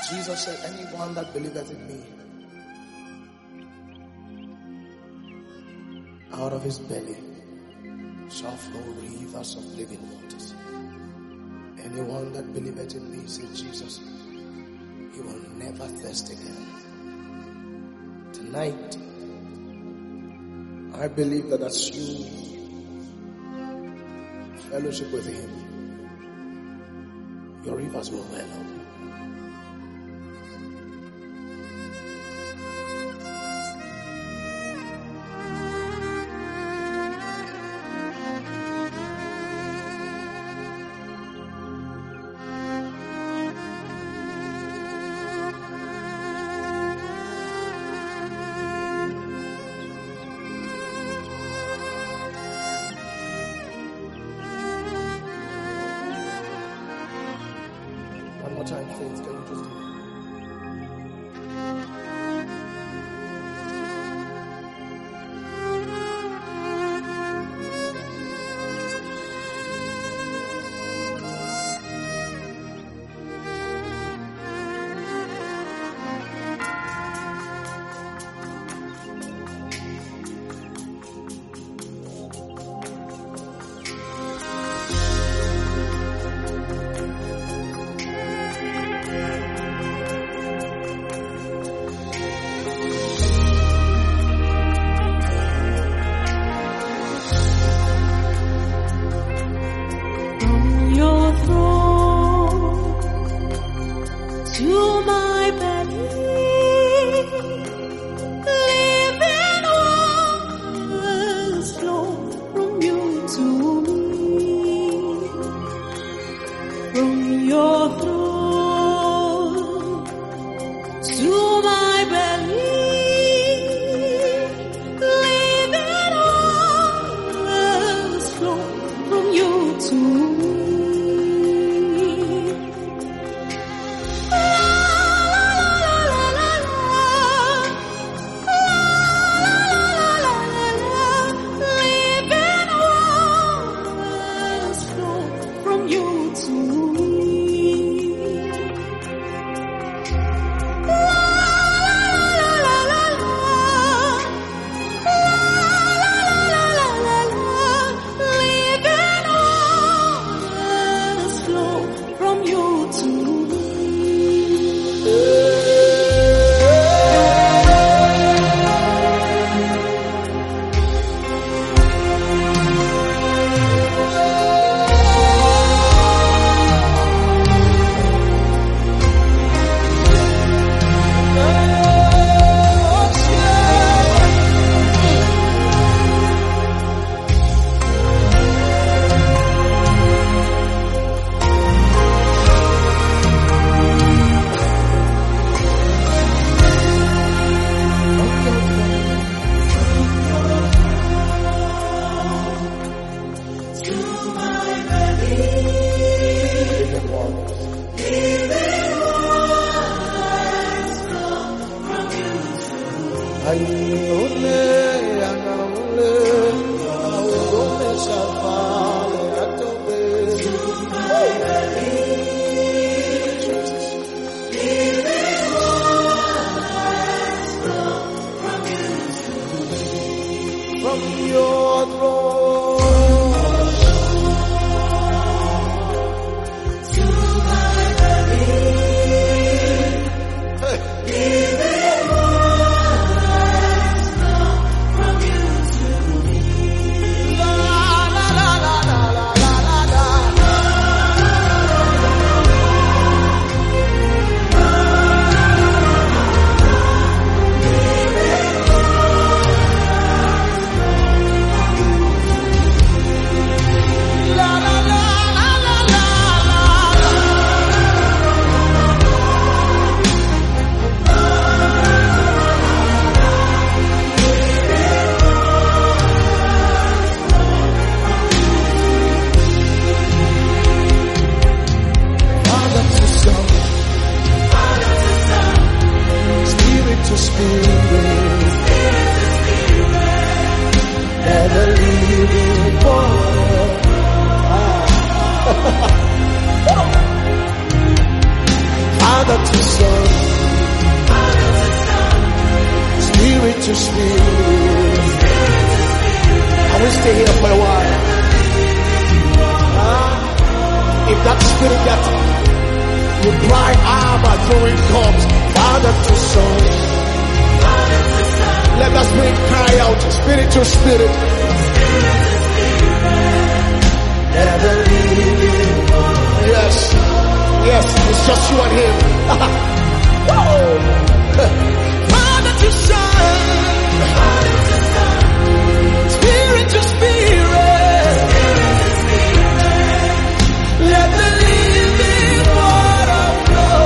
Jesus said, anyone that believeth in me, out of his belly shall flow rivers of living waters. Anyone that believeth in me, said Jesus, he will never thirst again. Tonight, I believe that as you fellowship with him, your rivers will well up. One more time, Faith, can you just do it? to spirit. I will stay here for a while. If that spirit that you cry, Abba, during comes, Father to Son. Let the spirit cry out, spirit to spirit. Never leave. Yes, yes, it's just you and him. Father to Son, spirit to spirit. Let the living water flow.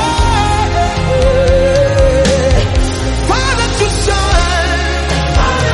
Father to Son,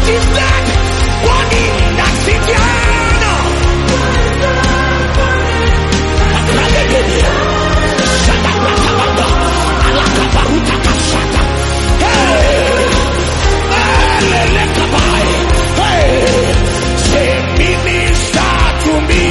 is dead? Burning that city. Say minister to me.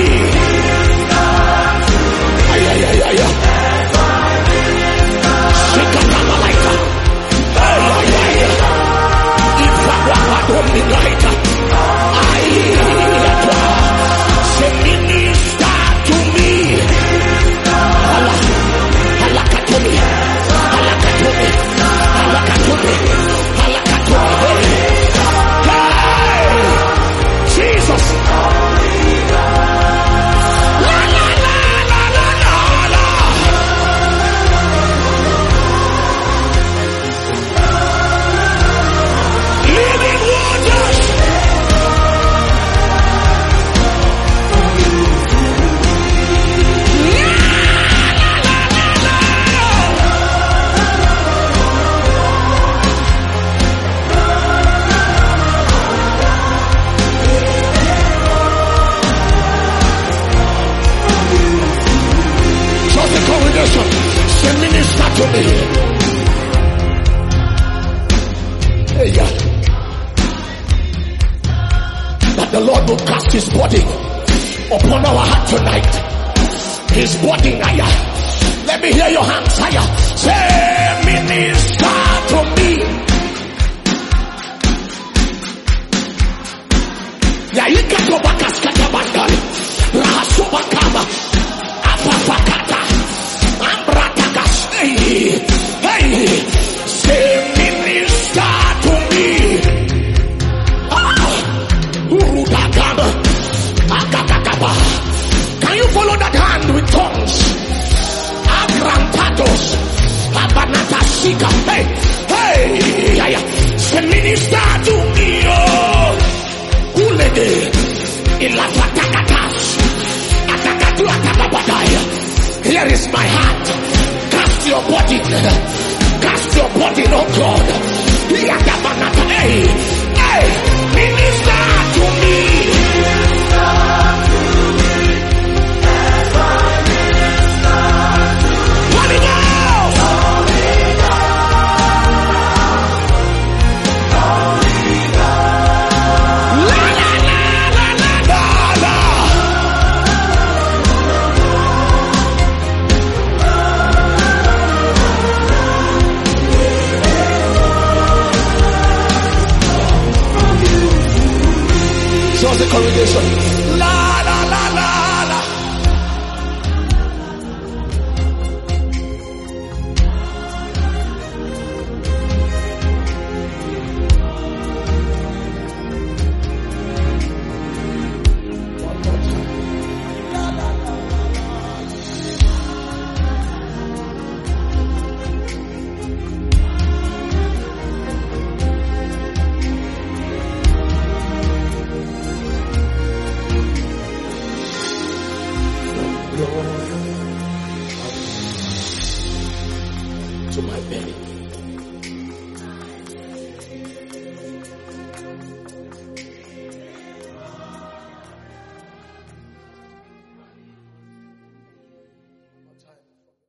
Say minister to me. Hey, yeah. That the Lord will cast his body upon our heart tonight. His body higher. Let me hear your hands higher. Say minister to me. Yaika to bakaskata bandali. Rahasobakama. Apapakata. Hey, say minister to me. Can you follow that hand with tongues? Abrantatos, Abanata Sika. Hey, say minister to me. Ulede, Ilafatakatas, Atakatu Atababadaya. Here is my heart. Cast your body, oh God. Hey, minister to me. Holy Ghost. La la la la la la. Show the congregation. La la la la la. One more time. La la la. To my belly.